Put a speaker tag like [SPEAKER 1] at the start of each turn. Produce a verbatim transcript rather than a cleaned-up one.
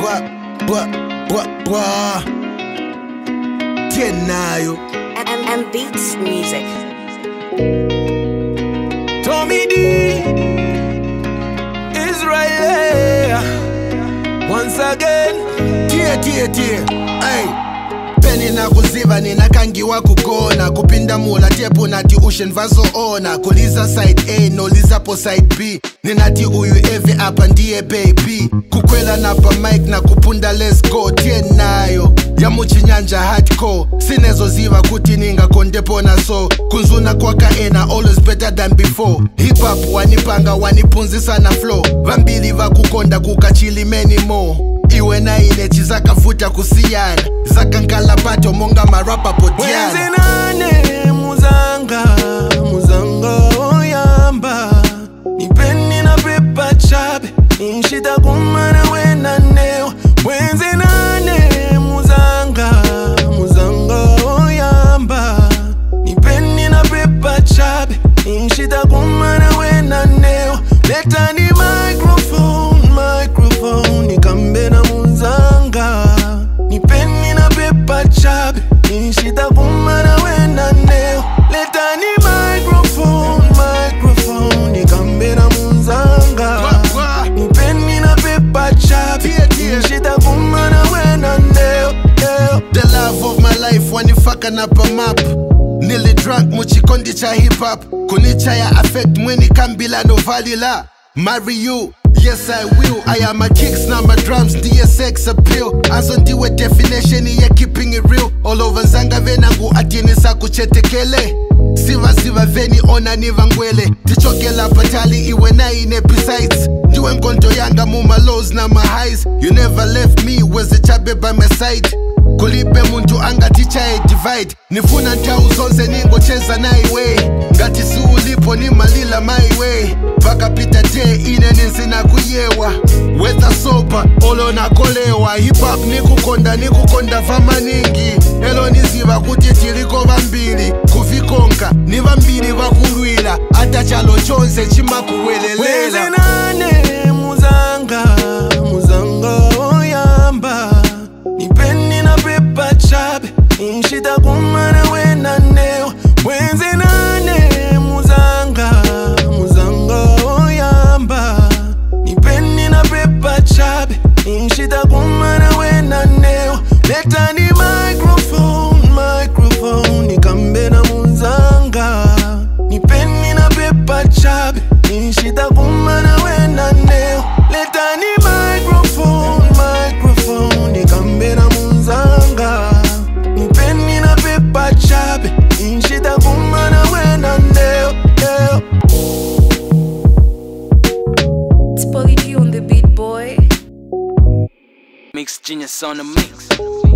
[SPEAKER 1] bwa, bwa, bwa, bwa. Tienayo
[SPEAKER 2] M M Beats Music.
[SPEAKER 1] Tommy D Israel once again. Tie tie tie. Hey. Peni na kuziva nina kangi wa kukona kupinda mula tepu nati ushen vazo ona kuliza side A no liza po side B ninati uyu evi apa ndiye baby kukwela na pa mic na kupunda let's go tienayo ya muchinyanja hardcore sinezo ziva kuti ninga kondepo na so kunzuna kwaka ena always better than before hip hop wanipanga wanipunzisa na flow vambili vakukonda kukachili many more iwe na inechi zakavuta kusiyana zakankalapatho monga marapa potiana
[SPEAKER 3] wenze nane muzanga muzanga oyamba nipeni na pepa chabe inshita kumana wena neo wenze nane muzanga muzanga oyamba nipeni na pepa chabe inshita kumana wena neo leta ni microphone microphone nikambe na muzanga nipeni na pepa chabe inshita kumana wena neo leta ni microphone microphone nikambe na muzanga nipeni na pepa chabe inshita kumana wena neo.
[SPEAKER 1] The love of my life wanifaka na pa map Nili drunk muchikondi cha hip hop Kunicha ya affect mweni kambila no valila Marry you, yes I will I am a kicks na my drums ndiye sex appeal Azo ndiwe definition ya keeping it real All over zanga venangu atini sa kuchetekele Siva siva veni ona niva ngwele Tichokela patali iwe na ine besides Ndiwe nkonto yanga muma lows na my highs You never left me weze chabe by my side Kulipe muntu anga ticha e divide Nifuna ntau zonze ningo cheza na iwe Ngati suulipo ni malila my way Paka pita day ine ninsina kuyewa Weta sopa olo na kolewa Hip hop ni kukonda ni kukonda fama ningi Elo niziva kutitiriko vambili Kufikonka ni vambili vakulwila Ata chalo chonze chima kuwelelela
[SPEAKER 3] wenze nane muzanga muzanga oyamba nipeni na pepa chabe inshita kumana wena neo wenze nane muzanga muzanga oyamba nipeni na pepa chabe inshita kumana wena neo leta ni microphone microphone nikambe na muzanga nipeni na pepa chabe inshita kumana wena neo leta ni microphone microphone nikambe na muzanga nipeni na pepa chabe inshita kumana wena neo.
[SPEAKER 2] It's Polly G on the beat, boy.
[SPEAKER 4] Mix Genius on the mix.